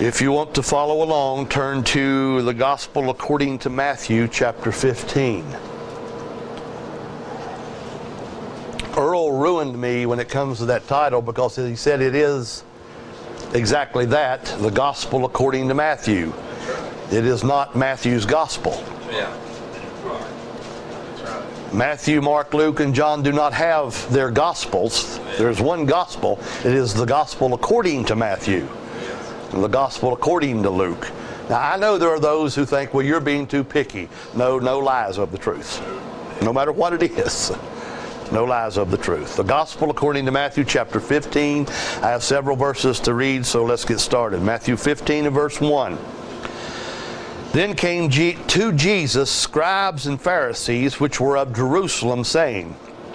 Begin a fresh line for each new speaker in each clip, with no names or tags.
If you want to follow along, turn to the Gospel according to Matthew chapter 15. Earl ruined me when it comes to that title because he said it is exactly that, the Gospel according to Matthew. It is not Matthew's Gospel.
Yeah. That's right.
Matthew, Mark, Luke, and John do not have their Gospels. There's one Gospel. It is the Gospel according to Matthew. And the Gospel according to Luke. Now, I know there are those who think, well, you're being too picky. No lies of the truth. No matter what it is. No lies of the truth. The Gospel according to Matthew chapter 15. I have several verses to read, so let's get started. Matthew 15 and verse 1. Then came to Jesus scribes and Pharisees, which were of Jerusalem, saying,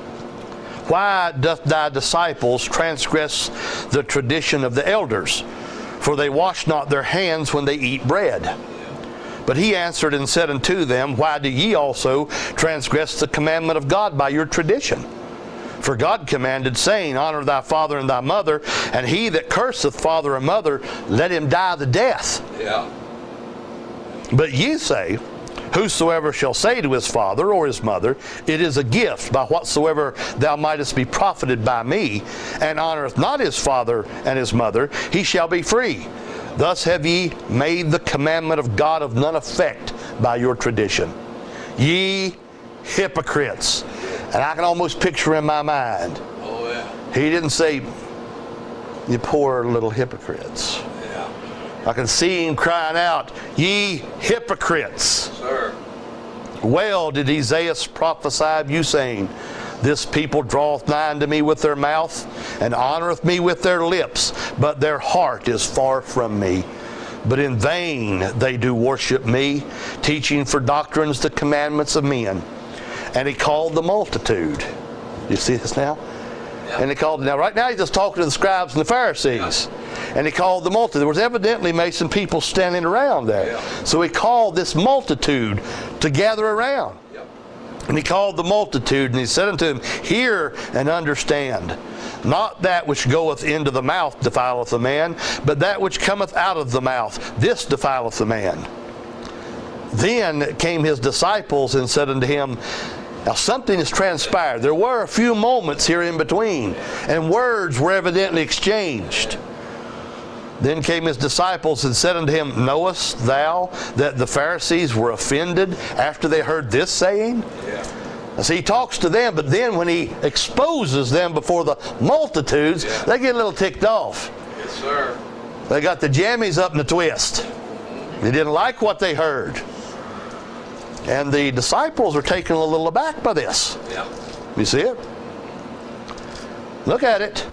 Why doth thy disciples transgress the tradition of the elders? For they wash not their hands when they eat bread. But he answered and said unto them, Why do ye also transgress the commandment of God by your tradition? For God commanded, saying, Honor thy father and thy mother, and he that curseth father or mother, let him die the death.
Yeah.
But ye say, Whosoever shall say to his father or his mother, It is a gift by whatsoever thou mightest be profited by me, and honoreth not his father and his mother, he shall be free. Thus have ye made the commandment of God of none effect by your tradition. Ye hypocrites. And I can almost picture in my mind.
Oh, yeah.
He didn't say, You poor little hypocrites.
Yeah.
I can see him crying out, Ye hypocrites.
Sir.
Well did Isaiah prophesy of you, saying, This people draweth nigh unto me with their mouth, and honoreth me with their lips, but their heart is far from me. But in vain they do worship me, teaching for doctrines the commandments of men. And he called the multitude. You see this now?
Yeah.
And he called, now right now he's just talking to the scribes and the Pharisees. And he called the multitude. There was evidently maybe some people standing around there.
Yeah.
So he called this multitude to gather around.
Yep.
And he called the multitude, and he said unto them, Hear and understand. Not that which goeth into the mouth defileth a man, but that which cometh out of the mouth, this defileth a man. Then came his disciples and said unto him, Now something has transpired. There were a few moments here in between, and words were evidently exchanged. Then came his disciples and said unto him, Knowest thou that the Pharisees were offended after they heard this saying?
Yeah.
Now, see, he talks to them, but then when he exposes them before the multitudes, they get a little ticked off.
Yes, sir.
They got the jammies up in a twist. They didn't like what they heard. And the disciples are taken a little aback by this.
Yeah.
You see it? Look at it.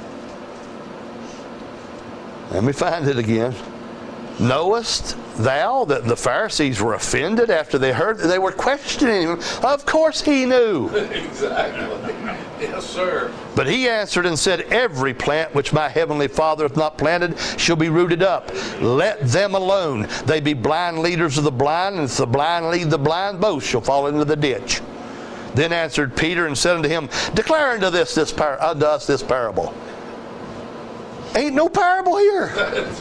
Let me find it again. Knowest thou that the Pharisees were offended after they heard that they were questioning him? Of course he knew.
Exactly. Yes, sir.
But he answered and said, Every plant which my heavenly Father hath not planted shall be rooted up. Let them alone. They be blind leaders of the blind, and if the blind lead the blind, both shall fall into the ditch. Then answered Peter and said unto him, Declare unto us this parable. Ain't no parable here.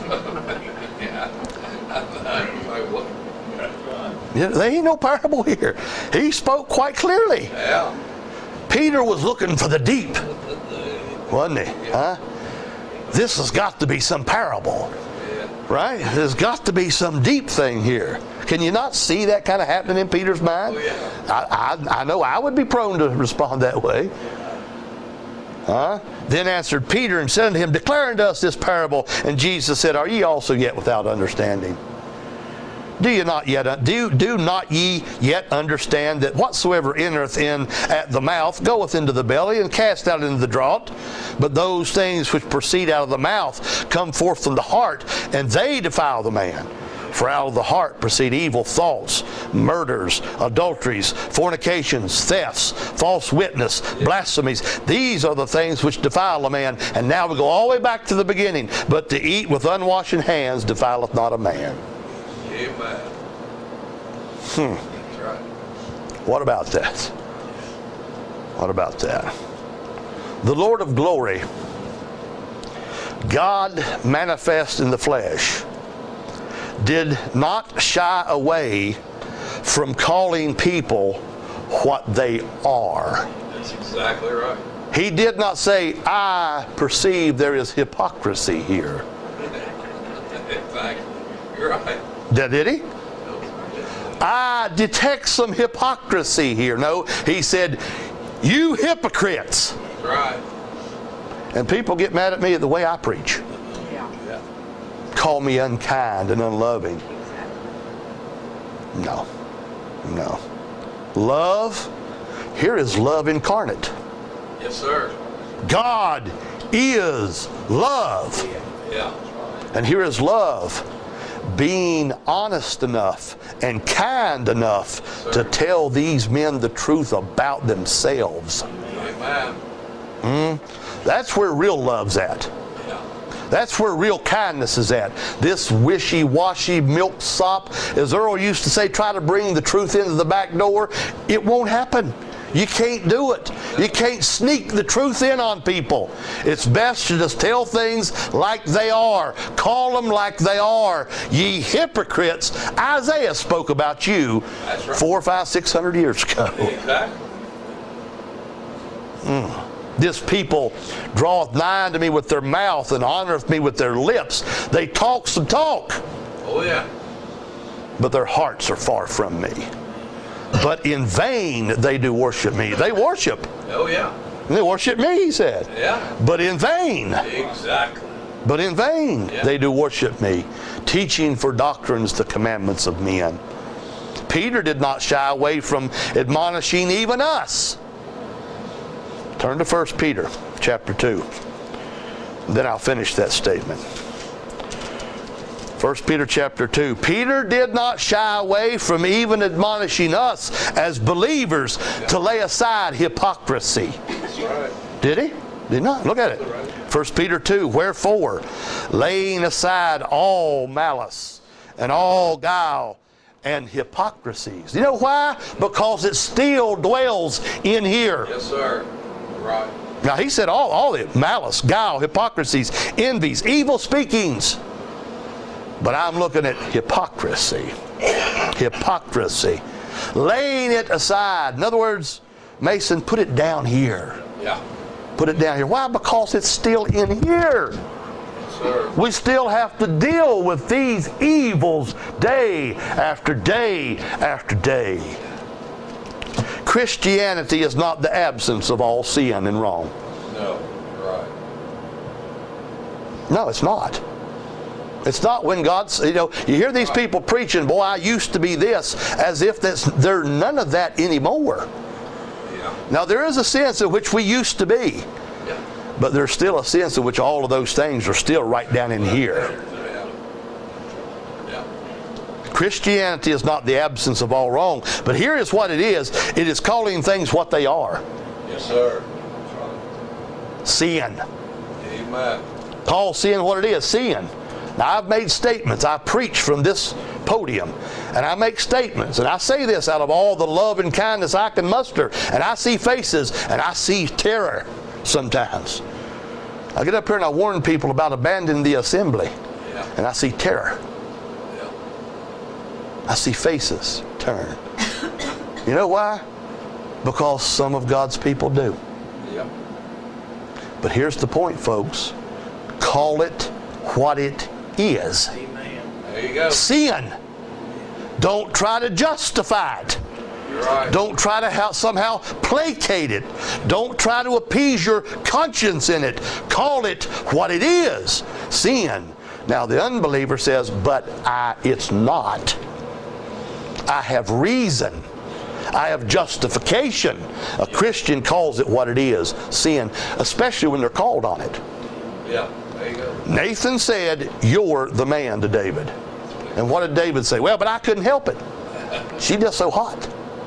Yeah, there ain't no parable here. He spoke quite clearly.
Yeah.
Peter was looking for the deep, wasn't he? Huh? This has got to be some parable, right? There's got to be some deep thing here. Can you not see that kind of happening in Peter's mind?
Oh, yeah.
I know I would be prone to respond that way. Huh? Then answered Peter and said unto him, Declare unto us this parable. And Jesus said, Are ye also yet without understanding? Do not ye yet understand that whatsoever entereth in at the mouth goeth into the belly and cast out into the draught? But those things which proceed out of the mouth come forth from the heart, and they defile the man. For out of the heart proceed evil thoughts, murders, adulteries, fornications, thefts, false witness, blasphemies. These are the things which defile a man. And now we go all the way back to the beginning. But to eat with unwashed hands defileth not a man.
Amen. That's right.
What about that? What about that? The Lord of glory, God manifest in the flesh, did not shy away from calling people what they are.
That's exactly right.
He did not say, I perceive there is hypocrisy here.
Exactly. You're right.
Did he? I detect some hypocrisy here. No, he said, you hypocrites.
That's right.
And people get mad at me at the way I preach.
Yeah.
Call me unkind and unloving. No. No. Love, here is love incarnate.
Yes, sir.
God is love.
Yeah.
And here is love, being honest enough and kind enough to tell these men the truth about themselves.
Amen.
That's where real love's at.
Yeah.
That's where real kindness is at. This wishy-washy milksop, as Earl used to say, try to bring the truth into the back door. It won't happen. You can't do it. You can't sneak the truth in on people. It's best to just tell things like they are. Call them like they are. Ye hypocrites, Isaiah spoke about you
That's right.
400, 500, 600 years ago.
Exactly.
This people draweth nigh unto me with their mouth and honoreth me with their lips. They talk some talk,
Oh, yeah.
but their hearts are far from me. But in vain they do worship me. They worship.
Oh, yeah.
They worship me, he said.
Yeah.
But in vain.
Exactly.
But in vain
Yeah.
they do worship me, teaching for doctrines the commandments of men. Peter did not shy away from admonishing even us. Turn to 1 Peter chapter 2. Then I'll finish that statement. 1 Peter chapter 2. Peter did not shy away from even admonishing us as believers to lay aside hypocrisy.
That's right.
Did he? Did not. Look at it. 1 Peter 2. Wherefore, laying aside all malice and all guile and hypocrisies. You know why? Because it still dwells in here.
Yes, sir. Right.
Now he said all the malice, guile, hypocrisies, envies, evil speakings. But I'm looking at hypocrisy. Hypocrisy. Laying it aside. In other words, Mason, put it down here.
Yeah.
Put it down here. Why? Because it's still in here.
Yes, sir.
We still have to deal with these evils day after day after day. Christianity is not the absence of all sin and wrong.
No. Right.
No, it's not. It's not when God's, you hear these people preaching, boy, I used to be this, as if there's none of that anymore.
Yeah.
Now, there is a sense in which we used to be,
Yeah.
but there's still a sense in which all of those things are still right down in here.
Yeah. Yeah.
Christianity is not the absence of all wrong, but here is what it is. It is calling things what they are.
Yes, sir. That's right.
Sin.
Amen.
Paul seeing what it is, sin. Now, I've made statements. I preach from this podium, and I make statements, and I say this out of all the love and kindness I can muster, and I see faces, and I see terror sometimes. I get up here and I warn people about abandoning the assembly,
Yeah.
and I see terror.
Yeah.
I see faces turn. You know why? Because some of God's people do.
Yeah.
But here's the point, folks. Call it what it is.
Amen. There you go.
Sin. Don't try to justify it.
You're right.
Don't try to somehow placate it. Don't try to appease your conscience in it. Call it what it is. Sin. Now the unbeliever says, but it's not. I have reason. I have justification. A Christian calls it what it is. Sin. Especially when they're called on it.
Yeah. There you go.
Nathan said, you're the man to David. And what did David say? Well, but I couldn't help it. She's just so hot.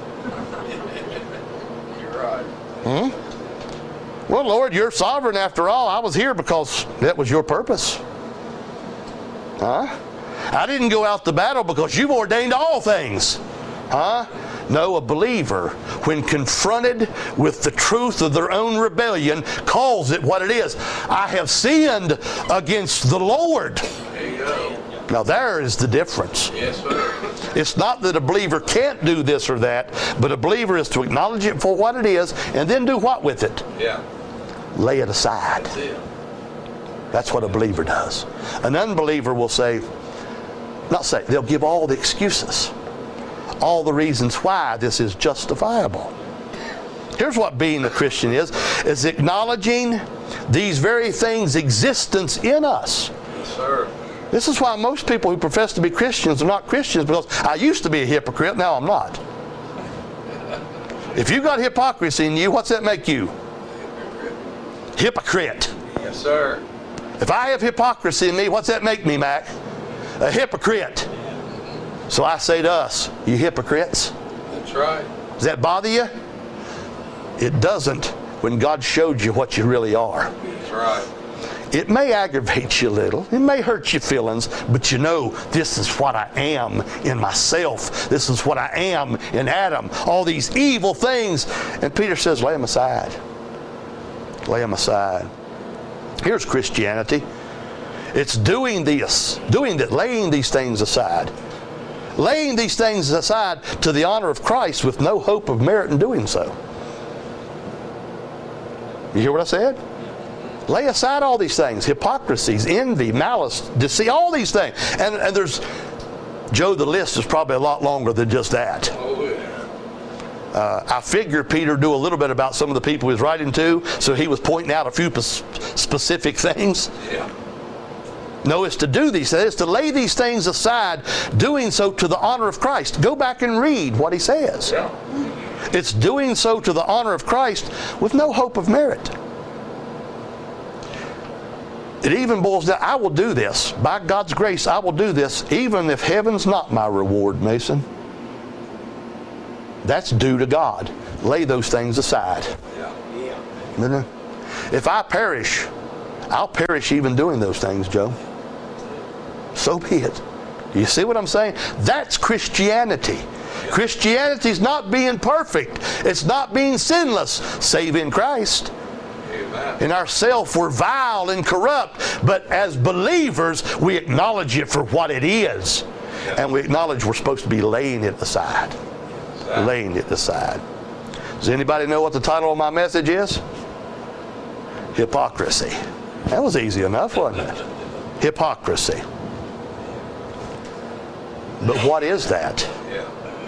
You're right.
Well, Lord, you're sovereign after all. I was here because that was your purpose. Huh? I didn't go out to battle because you've ordained all things. Huh? No, a believer, when confronted with the truth of their own rebellion, calls it what it is. I have sinned against the Lord.
There you go.
Now there is the difference.
Yes, sir.
It's not that a believer can't do this or that, but a believer is to acknowledge it for what it is and then do what with it?
Yeah.
Lay it aside.
That's it.
That's what a believer does. An unbeliever will they'll give all the excuses, all the reasons why this is justifiable. Here's what being a Christian is acknowledging these very things' existence in us.
Yes, sir.
This is why most people who profess to be Christians are not Christians, because I used to be a hypocrite, now I'm not. If you got hypocrisy in you, what's that make you? Hypocrite.
Yes, sir.
If I have hypocrisy in me, what's that make me, Mac? A hypocrite. So I say to us, you hypocrites.
That's right.
Does that bother you? It doesn't when God showed you what you really are.
That's right.
It may aggravate you a little. It may hurt your feelings, but you know this is what I am in myself. This is what I am in Adam. All these evil things. And Peter says, lay them aside. Lay them aside. Here's Christianity. It's laying these things aside. Laying these things aside to the honor of Christ with no hope of merit in doing so. You hear what I said? Lay aside all these things. Hypocrisies, envy, malice, deceit, all these things. And there's, Joe, the list is probably a lot longer than just that.
Oh, yeah.
I figure Peter knew a little bit about some of the people he was writing to, so he was pointing out a few specific things.
Yeah.
No, it's to do these things, it's to lay these things aside, doing so to the honor of Christ. Go back and read what he says.
Yeah.
It's doing so to the honor of Christ with no hope of merit. It even boils down, I will do this. By God's grace, I will do this, even if heaven's not my reward, Mason. That's due to God. Lay those things aside.
Yeah.
If I perish, I'll perish even doing those things, Joe. So be it. You see what I'm saying? That's Christianity. Christianity is not being perfect. It's not being sinless, save in Christ.
Amen.
In ourself, we're vile and corrupt, but as believers, we acknowledge it for what it is. And we acknowledge we're supposed to be laying it aside. Laying it aside. Does anybody know what the title of my message is? Hypocrisy. That was easy enough, wasn't it? Hypocrisy. But what is that?
Yeah.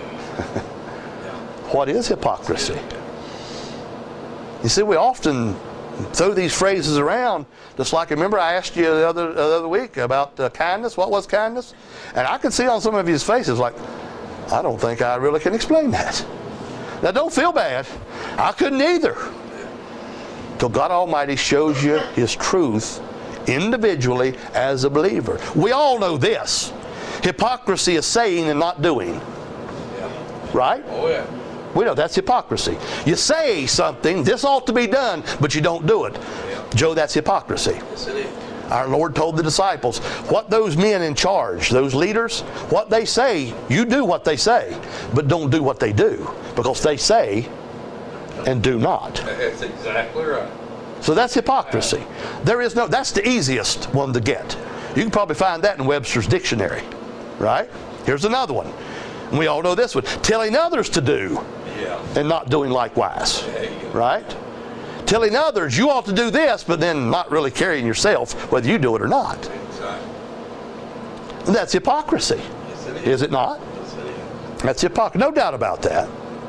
What is hypocrisy? You see, we often throw these phrases around, just like, remember I asked you the other week about kindness. What was kindness? And I could see on some of his faces like, I don't think I really can explain that. Now don't feel bad. I couldn't either. Till God Almighty shows you His truth individually as a believer. We all know this. Hypocrisy is saying and not doing. Right?
Oh, yeah.
We know that's hypocrisy. You say something, this ought to be done, but you don't do it.
Yeah.
Joe, that's hypocrisy.
Yes, it is.
Our Lord told the disciples, what those men in charge, those leaders, what they say, you do what they say, but don't do what they do, because they say and do not.
That's exactly right.
So that's hypocrisy. That's the easiest one to get. You can probably find that in Webster's dictionary, right? Here's another one. And we all know this one. Telling others to do and not doing likewise, right? Telling others you ought to do this, but then not really caring yourself whether you do it or not.
Exactly.
And that's hypocrisy.
Yes, it
Is it not?
Yes, it is.
That's hypocrisy. No doubt about that.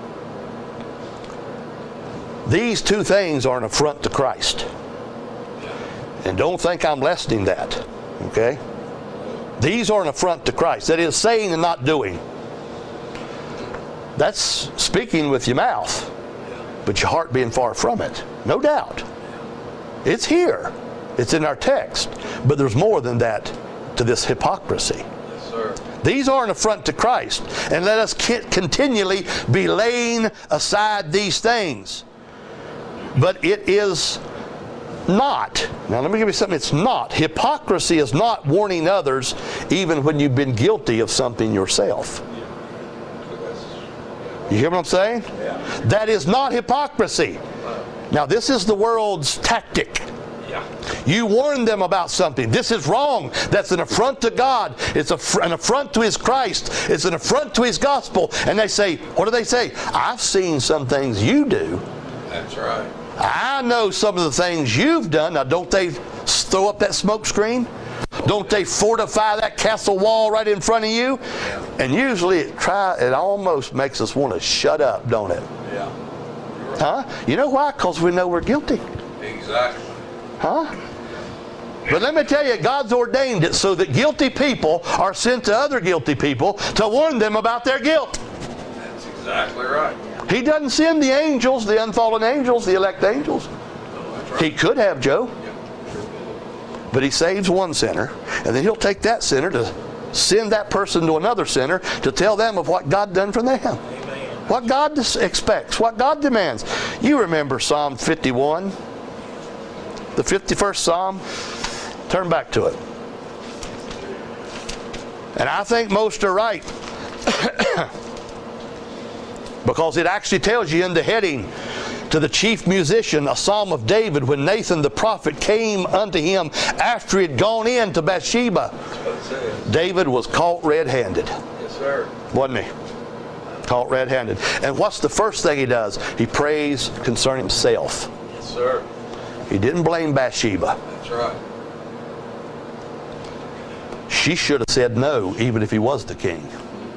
These two things are an affront to Christ. And don't think I'm lessening that. Okay? These are an affront to Christ. That is, saying and not doing. That's speaking with your mouth, but your heart being far from it. No doubt. It's here. It's in our text. But there's more than that to this hypocrisy.
Yes, sir.
These are an affront to Christ. And let us continually be laying aside these things. But it is not. Now let me give you something. It's not. Hypocrisy is not warning others even when you've been guilty of something yourself. You hear what I'm saying?
Yeah.
That is not hypocrisy. Now this is the world's tactic.
Yeah.
You warn them about something. This is wrong. That's an affront to God. It's an affront to His Christ. It's an affront to His gospel. And they say, what do they say? I've seen some things you do.
That's right.
I know some of the things you've done. Now, don't they throw up that smoke screen? Don't they fortify that castle wall right in front of you?
Yeah.
And usually it almost makes us want to shut up, don't it?
Yeah.
Huh? You know why? Because we know we're guilty.
Exactly.
Huh? But let me tell you, God's ordained it so that guilty people are sent to other guilty people to warn them about their guilt.
That's exactly right.
He doesn't send the angels, the unfallen angels, the elect angels.
No, that's right.
He could have, Joe.
Yeah, sure will.
But He saves one sinner, and then He'll take that sinner to send that person to another sinner to tell them of what God done for them.
Amen.
What God expects, what God demands. You remember Psalm 51? The 51st Psalm? Turn back to it. And I think most are right. Because it actually tells you in the heading, to the chief musician, a psalm of David, when Nathan the prophet came unto him after he had gone in to Bathsheba.
That's it.
David was caught red-handed,
Yes, sir.
wasn't he? Caught red-handed. And what's the first thing he does? He prays concerning himself.
Yes, sir.
He didn't blame Bathsheba.
That's right.
She should have said no, even if he was the king.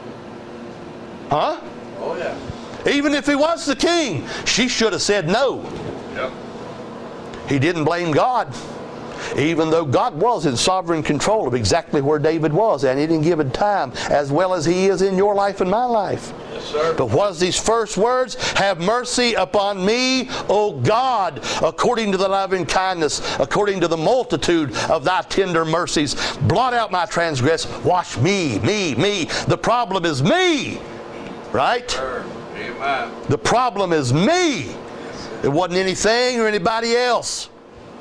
Huh?
Oh, yeah.
Even if he was the king, she should have said no.
Yep.
He didn't blame God, even though God was in sovereign control of exactly where David was at any given time, as well as He is in your life and my life.
Yes, sir.
But what is these first words? Have mercy upon me, O God, according to the loving kindness, according to the multitude of thy tender mercies. Blot out my transgress. Wash me. The problem is me. Right?
Sir. Amen.
The problem is me. It wasn't anything or anybody else.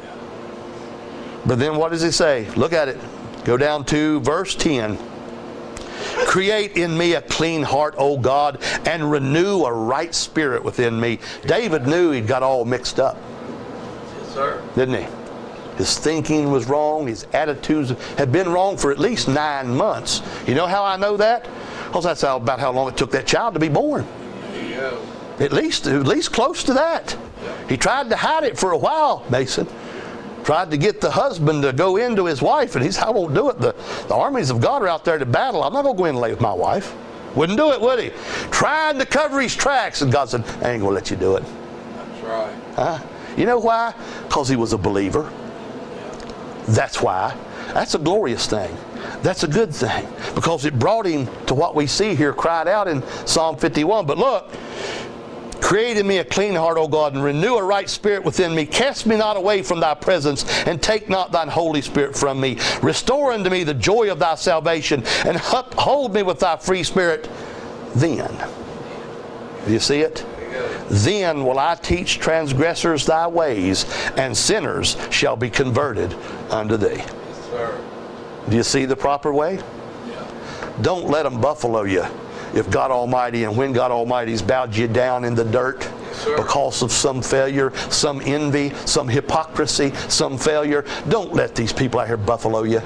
But then what does He say? Look at it. Go down to verse 10. Create in me a clean heart, O God, and renew a right spirit within me. David knew he'd got all mixed up,
Yes, sir.
didn't he? His thinking was wrong. His attitudes had been wrong for at least 9 months. You know how I know that? Because that's about how long it took that child to be born.
There you go.
At least close to that. He tried to hide it for a while, Mason. Tried to get the husband to go into his wife, and he said, I won't do it. The armies of God are out there to battle. I'm not going to go in and lay with my wife. Wouldn't do it, would he? Trying to cover his tracks, and God said, I ain't going to let you do it.
That's right.
Huh? You know why? Because he was a believer. That's why. That's a glorious thing. That's a good thing. Because it brought him to what we see here cried out in Psalm 51. But look, create in me a clean heart, O God, and renew a right spirit within me. Cast me not away from thy presence, and take not thine Holy Spirit from me. Restore unto me the joy of thy salvation, and uphold me with thy free spirit. Then, do you see it? Then will I teach transgressors thy ways, and sinners shall be converted unto thee.
Yes, sir.
Do you see the proper way?
Yeah.
Don't let them buffalo you. If God Almighty and when God Almighty's bowed you down in the dirt
sir.
because of some failure, some envy, some hypocrisy, some failure, don't let these people out here buffalo you.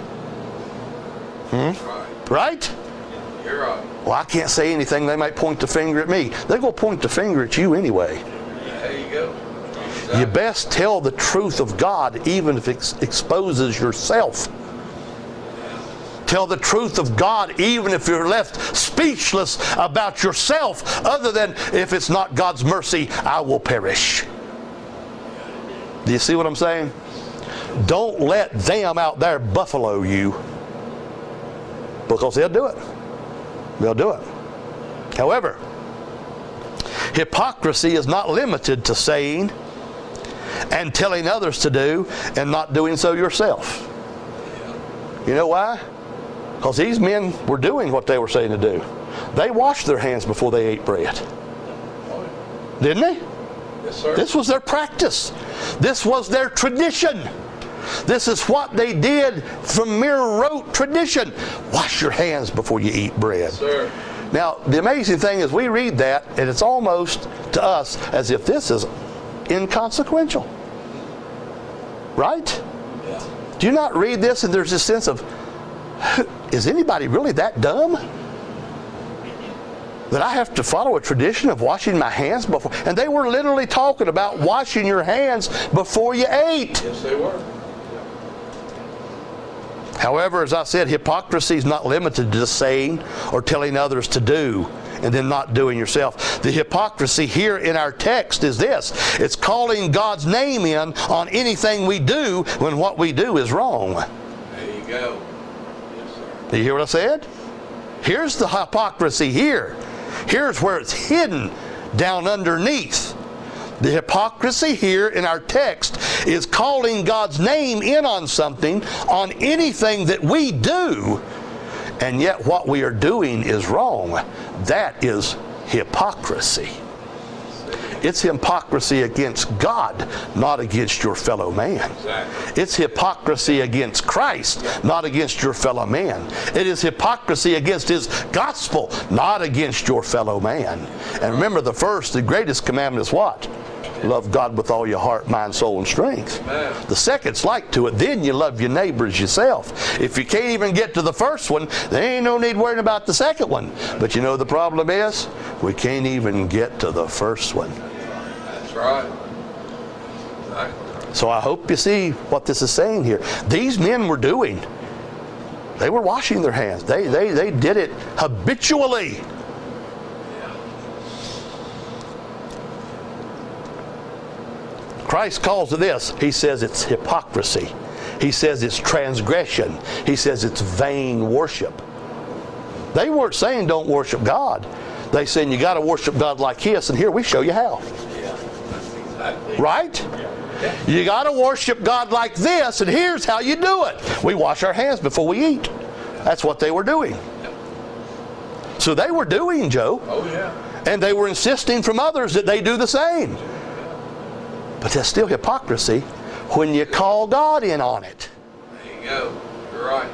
Right.
Right?
You're right.
Well, I can't say anything. They might point the finger at me. They're going to point the finger at you anyway.
There you go.
You best tell the truth of God even if it exposes yourself. Tell the truth of God even if you're left speechless about yourself, other than if it's not God's mercy, I will perish. Do you see what I'm saying? Don't let them out there buffalo you, because they'll do it. They'll do it. However, hypocrisy is not limited to saying and telling others to do and not doing so yourself. You know why? Because these men were doing what they were saying to do. They washed their hands before they ate bread. Didn't they?
Yes, sir.
This was their practice. This was their tradition. This is what they did from mere rote tradition. Wash your hands before you eat bread.
Yes, sir.
Now, the amazing thing is we read that, and it's almost to us as if this is inconsequential. Right?
Yeah.
Do you not read this and there's this sense of, is anybody really that dumb? That I have to follow a tradition of washing my hands before? And they were literally talking about washing your hands before you ate.
Yes, they were.
However, as I said, hypocrisy is not limited to just saying or telling others to do and then not doing yourself. The hypocrisy here in our text is this. It's calling God's name in on anything we do when what we do is wrong.
There you go. Yes, sir.
Do you hear what I said? Here's the hypocrisy here. Here's where it's hidden down underneath. The hypocrisy here in our text is calling God's name in on something, on anything that we do, and yet what we are doing is wrong. That is hypocrisy. It's hypocrisy against God, not against your fellow man.
Exactly.
It's hypocrisy against Christ, not against your fellow man. It is hypocrisy against His gospel, not against your fellow man. And remember, the greatest commandment is what? Love God with all your heart, mind, soul, and strength.
Amen.
The second's like to it. Then you love your neighbors yourself. If you can't even get to the first one, there ain't no need worrying about the second one. But you know the problem is? We can't even get to the first one.
That's right. Exactly.
So I hope you see what this is saying here. These men were doing. They were washing their hands. They did it habitually. Christ calls it this. He says it's hypocrisy. He says it's transgression. He says it's vain worship. They weren't saying don't worship God. They saying you got to worship God like this, and here we show you how.
Yeah. That's exactly.
Right? You got to worship God like this, and here's how you do it. We wash our hands before we eat. That's what they were doing. So they were doing, Joe.
Oh, yeah.
And they were insisting from others that they do the same. But that's still hypocrisy when you call God in on it.
There you go. You're right.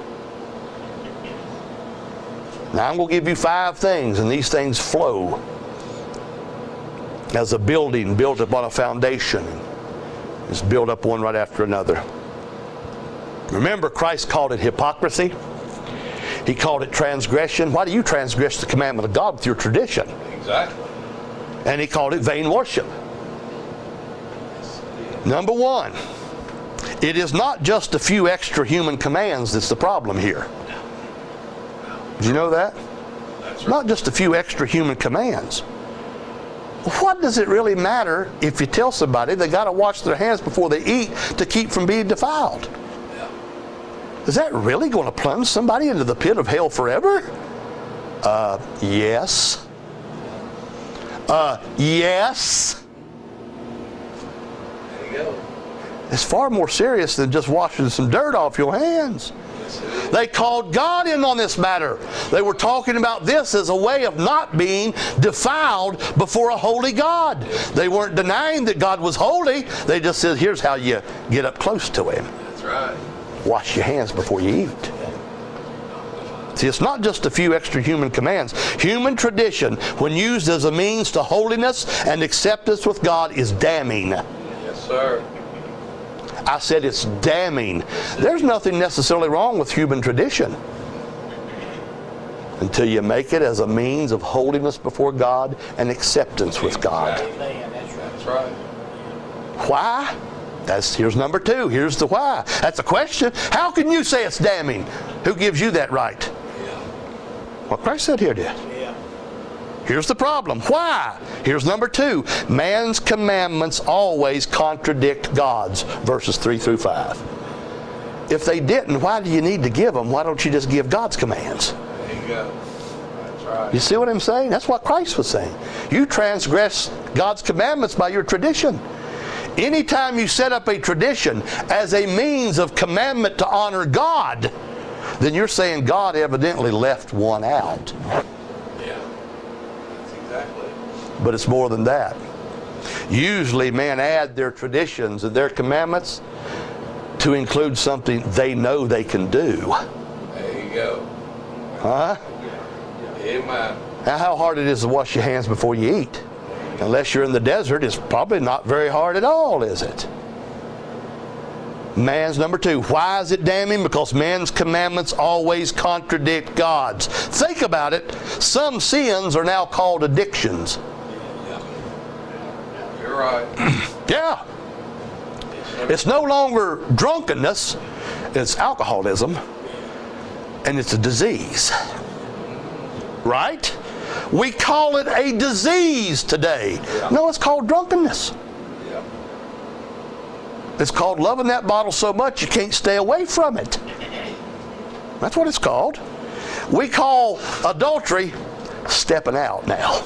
Now I'm going to give you 5 things, and these things flow as a building built upon a foundation. It's built up one right after another. Remember, Christ called it hypocrisy. He called it transgression. Why do you transgress the commandment of God with your tradition?
Exactly.
And he called it vain worship. Number 1, it is not just a few extra human commands that's the problem here. Did you know that?
That's right.
Not just a few extra human commands. What does it really matter if you tell somebody they got to wash their hands before they eat to keep from being defiled?
Yeah.
Is that really going to plunge somebody into the pit of hell forever? Yes. Yes.
There you go.
It's far more serious than just washing some dirt off your hands.
Yes, it is.
They called God in on this matter. They were talking about this as a way of not being defiled before a holy God. They weren't denying that God was holy. They just said, here's how you get up close to Him.
That's right.
Wash your hands before you eat. See, it's not just a few extra human commands. Human tradition, when used as a means to holiness and acceptance with God, is damning.
Yes, sir.
I said it's damning. There's nothing necessarily wrong with human tradition until you make it as a means of holiness before God and acceptance with God.
That's right.
Why? Here's number 2. Here's the why. That's a question. How can you say it's damning? Who gives you that right?
Yeah.
Well, Christ said here did. Here's the problem. Why? Here's number 2. Man's commandments always contradict God's, verses 3 through 5. If they didn't, why do you need to give them? Why don't you just give God's commands?
There you go. That's right.
You see what I'm saying? That's what Christ was saying. You transgress God's commandments by your tradition. Anytime you set up a tradition as a means of commandment to honor God, then you're saying God evidently left one out.
Yeah. That's exactly.
But it's more than that. Usually men add their traditions and their commandments to include something they know they can do.
There you go.
Huh?
Amen.
Now, how hard it is to wash your hands before you eat? Unless you're in the desert, it's probably not very hard at all, is it? Man's number 2. Why is it damning? Because man's commandments always contradict God's. Think about it. Some sins are now called addictions.
You're right.
Yeah. It's no longer drunkenness. It's alcoholism. And it's a disease. Right? We call it a disease today. No, it's called drunkenness. It's called loving that bottle so much you can't stay away from it. That's what it's called. We call adultery stepping out now.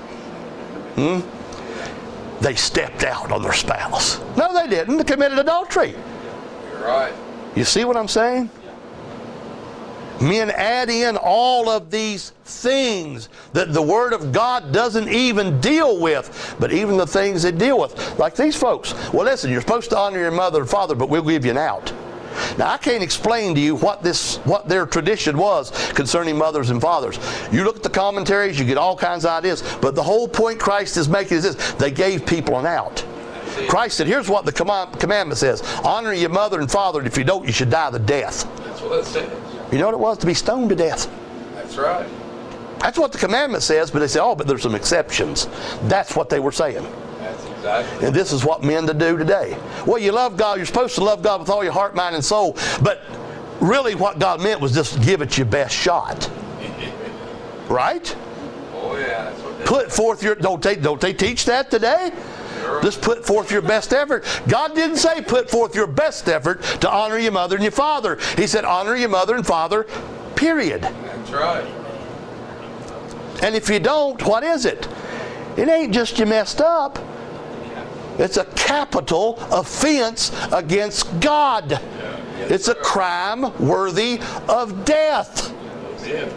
They stepped out on their spouse. No, they didn't. They committed adultery.
You're right.
You see what I'm saying? Men add in all of these things that the Word of God doesn't even deal with, but even the things they deal with. Like these folks. Well, listen, you're supposed to honor your mother and father, but we'll give you an out. Now, I can't explain to you what their tradition was concerning mothers and fathers. You look at the commentaries, you get all kinds of ideas, but the whole point Christ is making is this: they gave people an out. Christ said, here's what the commandment says: honor your mother and father, and if you don't, you should die the death.
That's what it says.
You know what it was? To be stoned to death.
That's right.
That's what the commandment says, but they say, oh, but there's some exceptions. That's what they were saying.
That's exactly.
And this is what men to do today. Well, you love God. You're supposed to love God with all your heart, mind, and soul. But really what God meant was just give it your best shot. Right?
Oh, yeah. That's what they
Put forth your... Don't they teach that today?
Sure.
Just put forth your best effort. God didn't say put forth your best effort to honor your mother and your father. He said honor your mother and father, period.
That's right.
And if you don't, what is it? It ain't just you messed up. It's a capital offense against God.
Yes,
It's a
sir.
crime worthy of death.
Yes.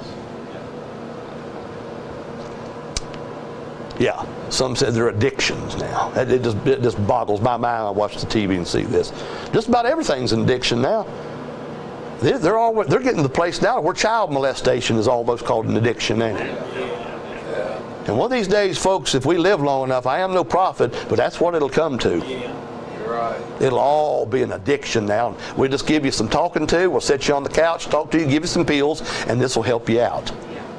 Yeah, some said they're addictions now. It just boggles my mind. I watch the TV and see this. Just about everything's an addiction now. They're getting to the place now where child molestation is almost called an addiction, ain't it? And one of these days, folks, if we live long enough, I am no prophet, but that's what it'll come to.
You're right.
It'll all be an addiction now. We'll just give you some talking to. We'll set you on the couch, talk to you, give you some pills, and this will help you out.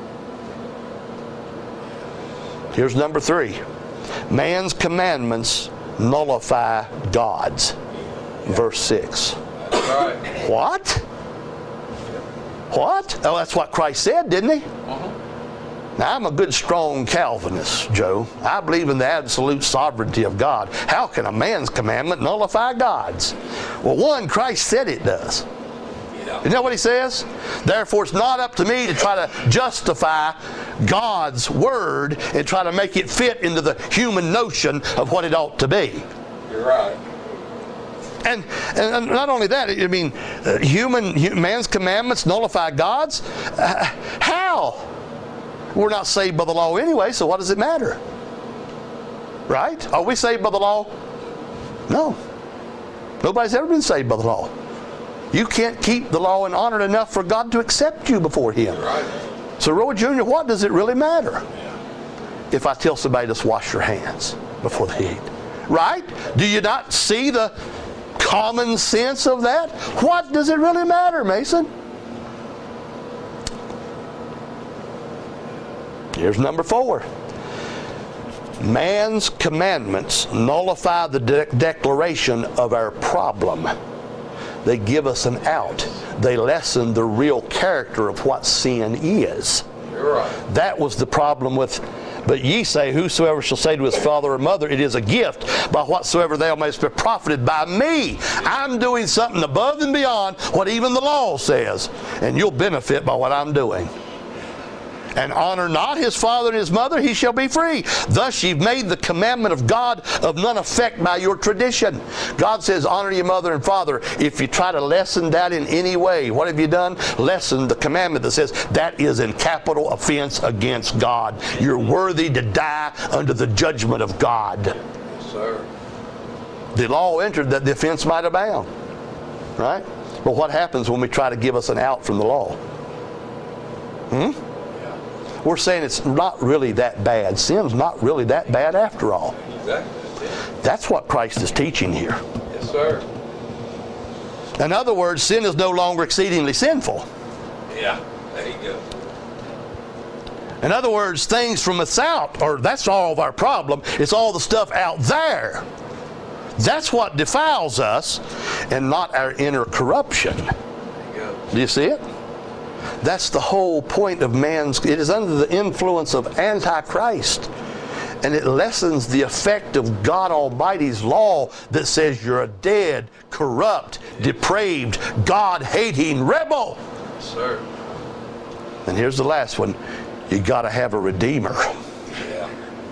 Here's number 3. Man's commandments nullify God's. Verse 6.
That's right.
What? What? Oh, that's what Christ said, didn't he? Now, I'm a good, strong Calvinist, Joe. I believe in the absolute sovereignty of God. How can a man's commandment nullify God's? Well, one, Christ said it does. You know what he says? Therefore, it's not up to me to try to justify God's word and try to make it fit into the human notion of what it ought to be.
You're right.
And not only that, I mean, man's commandments nullify God's? How? We're not saved by the law anyway, so what does it matter? Right? Are we saved by the law? No. Nobody's ever been saved by the law. You can't keep the law and honor it enough for God to accept you before Him.
Right.
So, Roy Jr., what does it really matter if I tell somebody to wash your hands before they eat? Right? Do you not see the common sense of that? What does it really matter, Mason? Here's number 4. Man's commandments nullify the declaration of our problem. They give us an out. They lessen the real character of what sin is.
You're right.
That was the problem with, but ye say, whosoever shall say to his father or mother, it is a gift, by whatsoever thou mayest be profited by me. I'm doing something above and beyond what even the law says, and you'll benefit by what I'm doing. And honor not his father and his mother, he shall be free. Thus you've made the commandment of God of none effect by your tradition. God says honor your mother and father. If you try to lessen that in any way, what have you done? Lessen the commandment that says that is in capital offense against God. You're worthy to die under the judgment of God.
Yes, sir.
The law entered that the offense might abound. Right? But what happens when we try to give us an out from the law? We're saying it's not really that bad. Sin's not really that bad after all.
Exactly.
That's what Christ is teaching here.
Yes, sir.
In other words, sin is no longer exceedingly sinful.
Yeah. There you go.
In other words, things from without, or that's all of our problem. It's all the stuff out there. That's what defiles us, and not our inner corruption.
There you go.
Do you see it? That's the whole point of man's. It is under the influence of Antichrist. And it lessens the effect of God Almighty's law that says you're a dead, corrupt, depraved, God-hating rebel.
Yes, sir.
And here's the last one. You got to have a redeemer.
Yeah.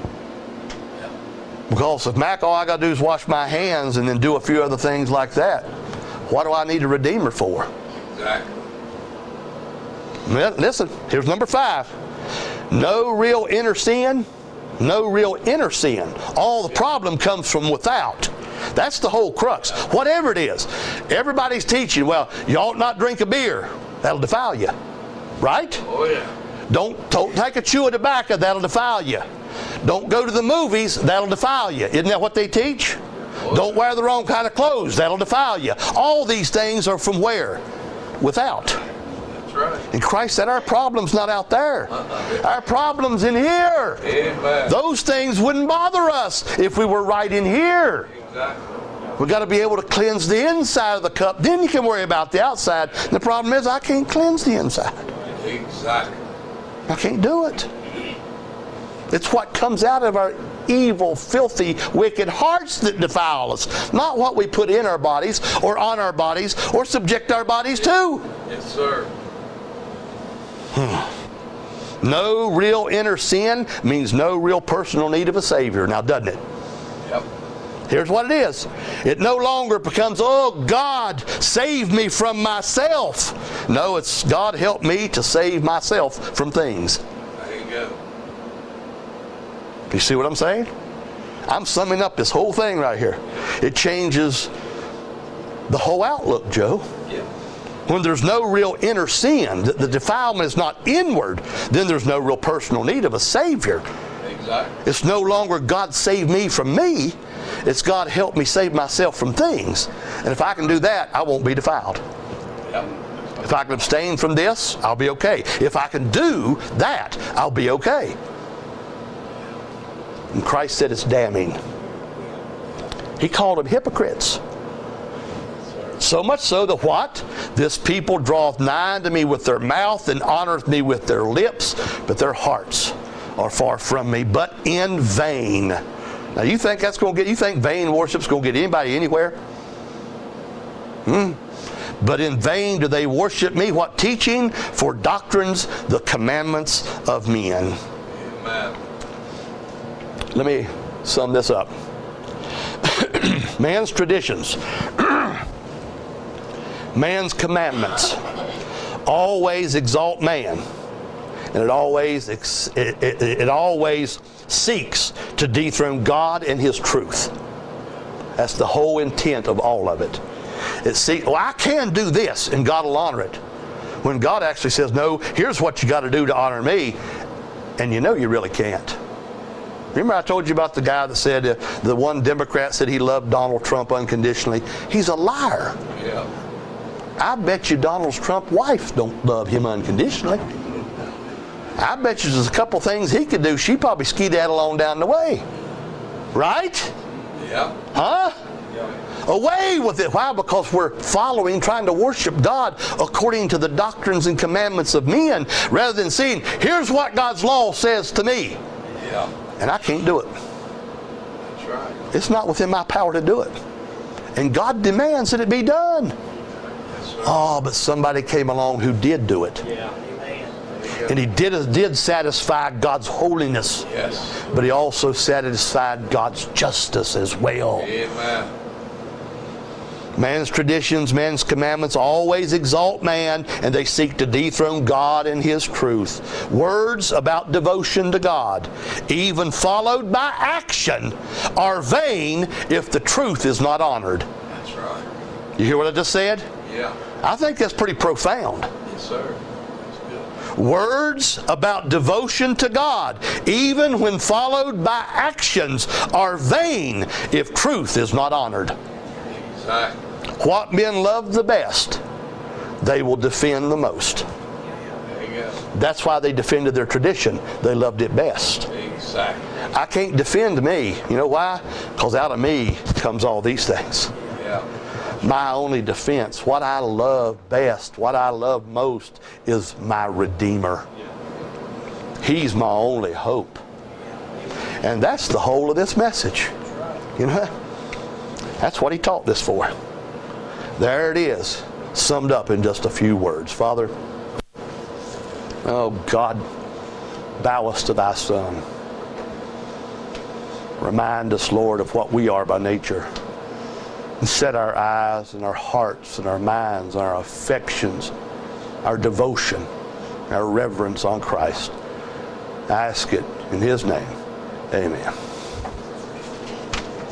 Because if Mac, all I got to do is wash my hands and then do a few other things like that, what do I need a redeemer for?
Exactly.
Well, listen, here's number 5. No real inner sin. No real inner sin. All the problem comes from without. That's the whole crux. Whatever it is. Everybody's teaching, well, you ought not drink a beer. That'll defile you. Right?
Oh, yeah.
Don't take a chew of tobacco. That'll defile you. Don't go to the movies. That'll defile you. Isn't that what they teach? Don't wear the wrong kind of clothes. That'll defile you. All these things are from where? Without.
That's right.
And Christ said our problem's not out there. Our problem's in here.
Amen.
Those things wouldn't bother us if we were right in here.
Exactly.
We've got to be able to cleanse the inside of the cup. Then you can worry about the outside. And the problem is I can't cleanse the inside.
Exactly.
I can't do it. It's what comes out of our evil, filthy, wicked hearts that defile us. Not what we put in our bodies or on our bodies or subject our bodies to.
Yes, sir.
No real inner sin means no real personal need of a Savior. Now, doesn't it?
Yep.
Here's what it is. It no longer becomes, oh, God, save me from myself. No, it's God help me to save myself from things.
There you go.
You see what I'm saying? I'm summing up this whole thing right here. It changes the whole outlook, Joe.
Yeah.
When there's no real inner sin, the defilement is not inward, then there's no real personal need of a Savior.
Exactly.
It's no longer God save me from me. It's God help me save myself from things. And if I can do that, I won't be defiled.
Yep.
If I can abstain from this, I'll be okay. If I can do that, I'll be okay. And Christ said it's damning. He called them hypocrites. So much so that what? This people draweth nigh unto me with their mouth and honoreth me with their lips, but their hearts are far from me, but in vain. Now you think that's going to get, you think vain worship's going to get anybody anywhere? But in vain do they worship me, what? Teaching for doctrines the commandments of men.
Amen.
Let me sum this up. Man's traditions, man's commandments always exalt man, and it always seeks to dethrone God and His truth. That's the whole intent of all of it. Well, I can do this and God will honor it. When God actually says, no, here's what you got to do to honor me, and you know you really can't. Remember I told you about the guy that said, the one Democrat said he loved Donald Trump unconditionally? He's a liar.
Yeah.
I bet you Donald Trump's wife don't love him unconditionally. I bet you there's a couple things he could do. She probably skedaddle on down the way. Right?
Yeah.
Huh?
Yeah.
Away with it. Why? Because we're trying to worship God according to the doctrines and commandments of men, rather than seeing, here's what God's law says to me.
Yeah.
And I can't do it.
That's right.
It's not within my power to do it. And God demands that it be done.
Yes, sir.
Oh, but somebody came along who did do it.
Yeah.
And he did satisfy God's holiness.
Yes.
But he also satisfied God's justice as well.
Amen.
Man's traditions, man's commandments always exalt man, and they seek to dethrone God and His truth. Words about devotion to God, even followed by action, are vain if the truth is not honored.
That's right.
You hear what I just said?
Yeah.
I think that's pretty profound.
Yes, sir. That's good.
Words about devotion to God, even when followed by actions, are vain if truth is not honored.
Exactly.
What men love the best, they will defend the most.
There you go.
That's why they defended their tradition. They loved it best.
Exactly.
I can't defend me. You know why? Because out of me comes all these things.
Yeah.
My only defense, what I love best, what I love most, is my Redeemer. He's my only hope. And that's the whole of this message. You know? That's what he taught this for. There it is, summed up in just a few words. Father, oh God, bow us to thy Son. Remind us, Lord, of what we are by nature. And set our eyes and our hearts and our minds and our affections, our devotion, our reverence on Christ. I ask it in his name. Amen.